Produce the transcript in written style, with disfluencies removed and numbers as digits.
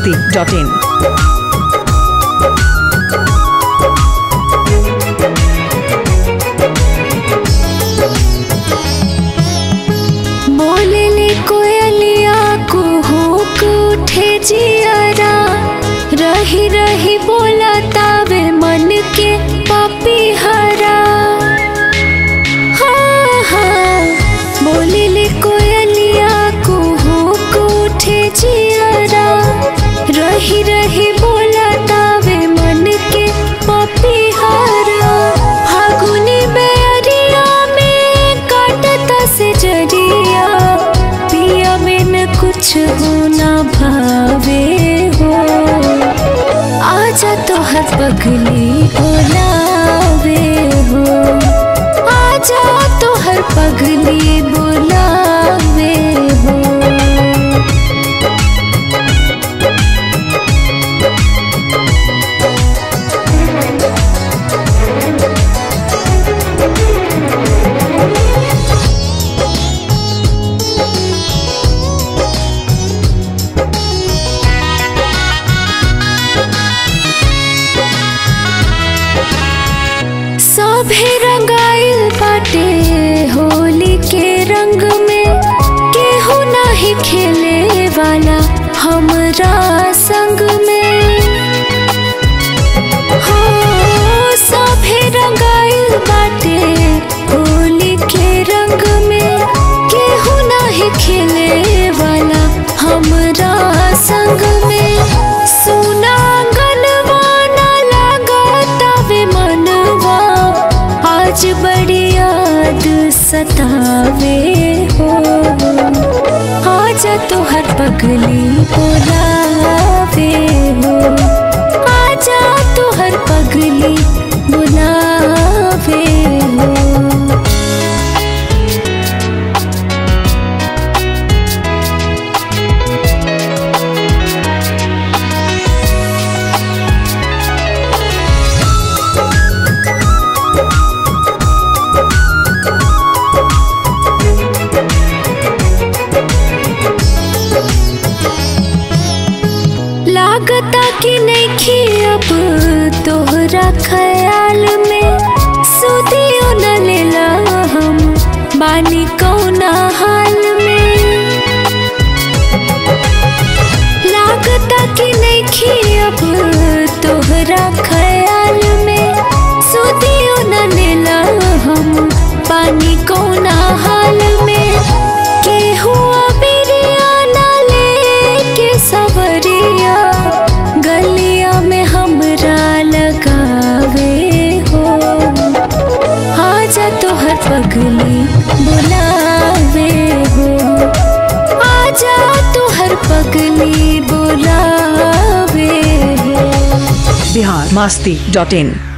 biharmasti.in। बोले ले कोयलिया कुहुक उठे जियरा, रही रही बोला तावे मन के पपीहरा। हाँ हाँ बोले ले कोयलिया कुहुक उठे जियरा, रही रही बोला तावे मन के पपीहरा। फागुनी बेअरिया में काटता से जरिया, पिया में न कुछ होना भावे हो। आजा तो हर पगली बुलावे हो, आजा तो हर पगली बुलावे हो। सभे रंगाइल बाटे होली के रंग में, केहू नाही खेले वाला हमरा संग में। हो सभे रंगाइल बाटे होली के रंग में, केहू नाही खेले वाला हमरा संग में। सुना गनवाना लागतावे मनवा, आज बड़ी याद सतावे हो। आजा तो हर पगली बुलावे हो, आजा तो हर पगली बुलावे हो। लागता कि नइखे अब तोहरा ख्याल में, सुधियो न लेला हम बानी कौना हाल में। लागता कि नइखे अब तोहरा ख्याल में, सुधियो न लेला हम बानी कौना हाल में। केहू अबिरिया न लेके सवरिया, गलिया में हमरा लगावे हो। आजा तो हर पगली बुलावे हो, आजा तो हर पगली बुलावे हो। biharmasti.in।